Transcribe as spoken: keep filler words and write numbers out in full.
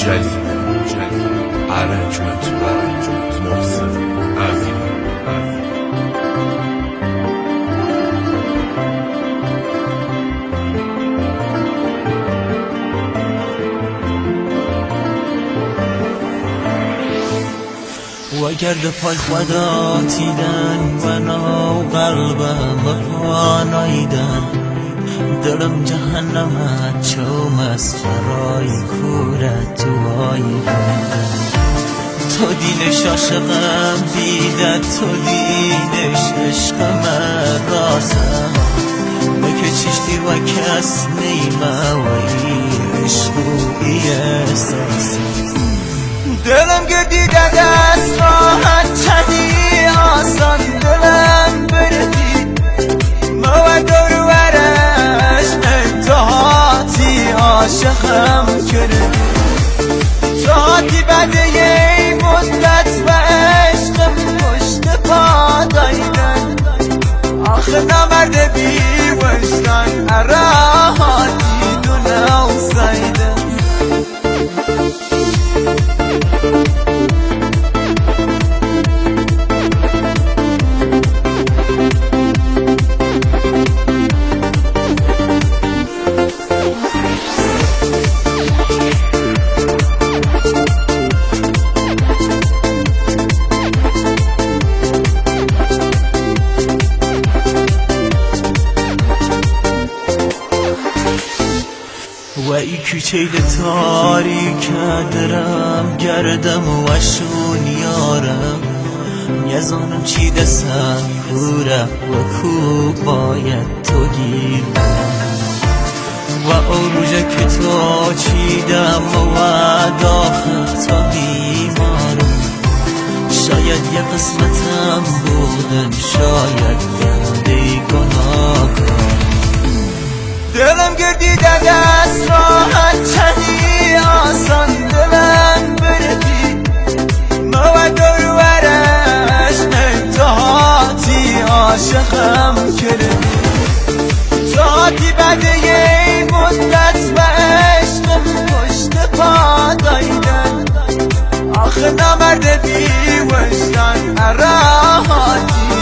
جلیل ارنجمنت و محسن امینی. و گرد پای خدا تیدن و ناو قلبم پانایدن دلم جهنم چوم از فرای کورت توای بندن تو دیلش عاشقم دیدت تو دیلش عشقم راسم بکه چشتی و کس نیمه و عشقوی احساسم دلم که دیده دست راحت چدی آسان دلم بردی ما دور ورش انتهاتی عاشقم کردی جاتی بده یه مدت و عشقم پشت پا دایدن آخه نمرده بی وشتن اراحاتی دونه و سایدن و ای کوچه تاریک درم گردم و شون یارم یزانم چی دستم کوره و کو باید تو گیر و اروژه که تو چیدم و داخل تا بیمارم شاید یه قسمتم بودم شاید بنده گناه دلم گردیده دست راحت چنی آسان دلم بردی ما دور ورش انتهاتی عاشقم کردی جاتی بده یه مدت و عشقم پشت پا دایدن آخه نمرده بی وشتن اراحاتی